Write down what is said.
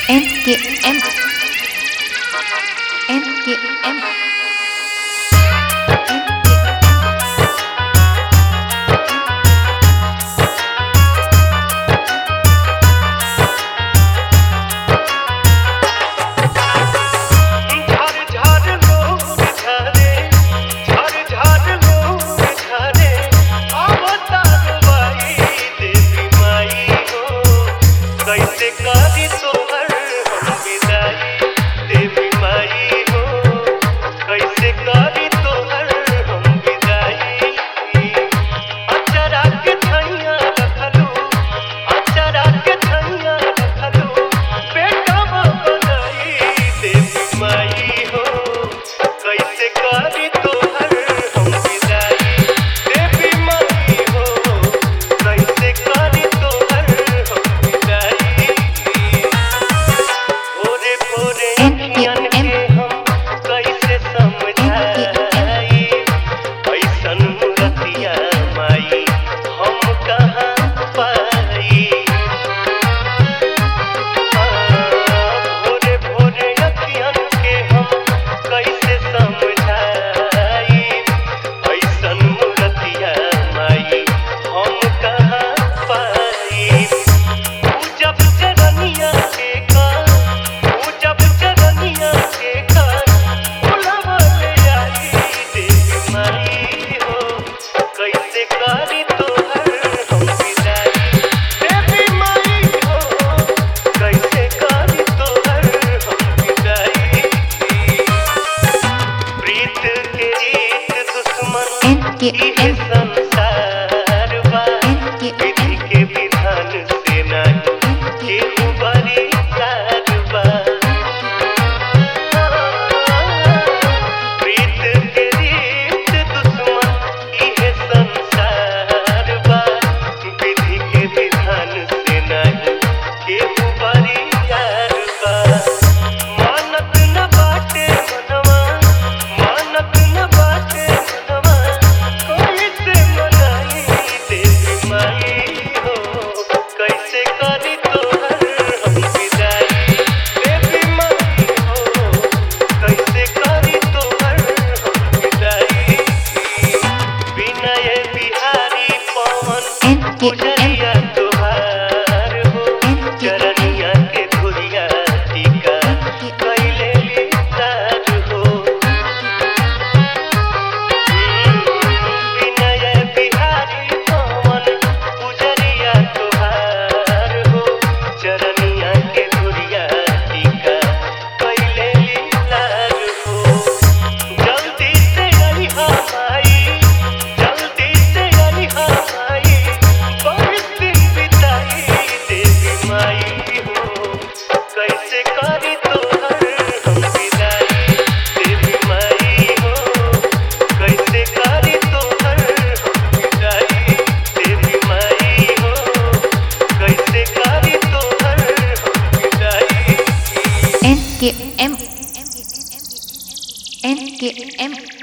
NKM NKM NKM संसार बा विधि के विधान से नहीं केहू बरी सार बा प्रीत के रीत दुश्मन इहे संसार बा विधि के विधान से नहीं केहू बरी सार बा मानत न बाटे मनवा मानत न बाटे गुजरिया तुहार हो चरनिया के धुरिया टीका कैले विस्तार हो विनय बिहारी पवन गुजरिया तुहार हो चरनिया के धुरिया टीका कैले विस्तार हो जल्दी से अइहा माई जल्दी से अइहा माई कैसे करी तोहर हम विदाई देवी माई हो कैसे करी तोहर हम विदाई देवी माई हो कैसे करी तोहर हम विदाई NKM